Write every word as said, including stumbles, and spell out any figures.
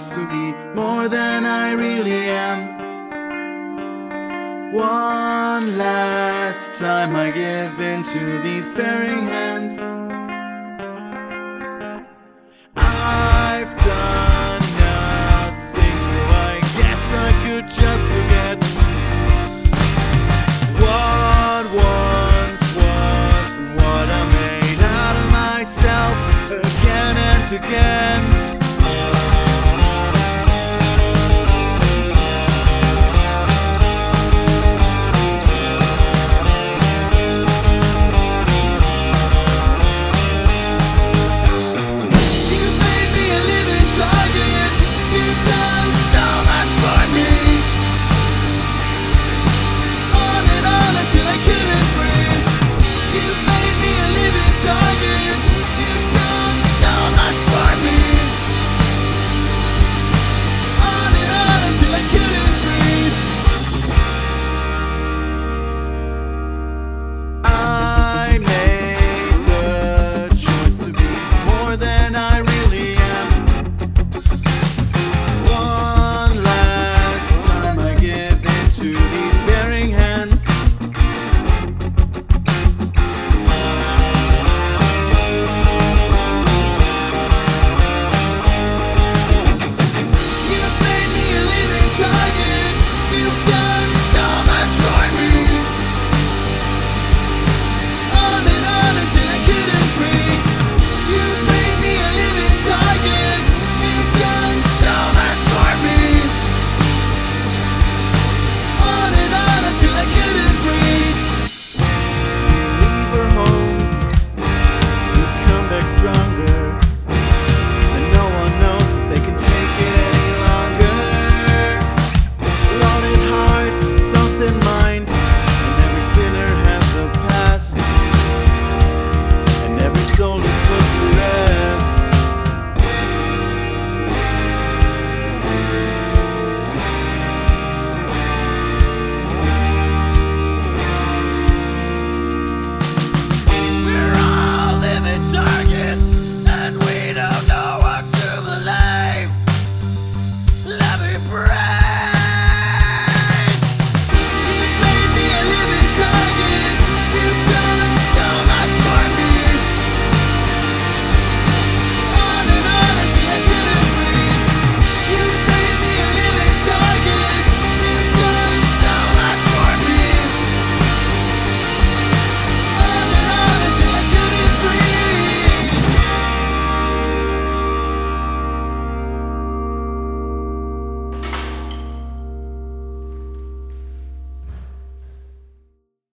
choice to be more than I really am. One last time I give in to these bearing hands. I've done nothing, so I guess I could just forget what once was and what I made out of myself again and again. You've